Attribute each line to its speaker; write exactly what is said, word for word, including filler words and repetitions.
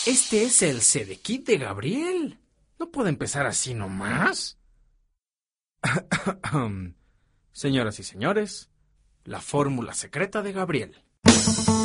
Speaker 1: Este es el Sedekit de Gabriel. No puede empezar así nomás. Señoras y señores, la fórmula secreta de Gabriel.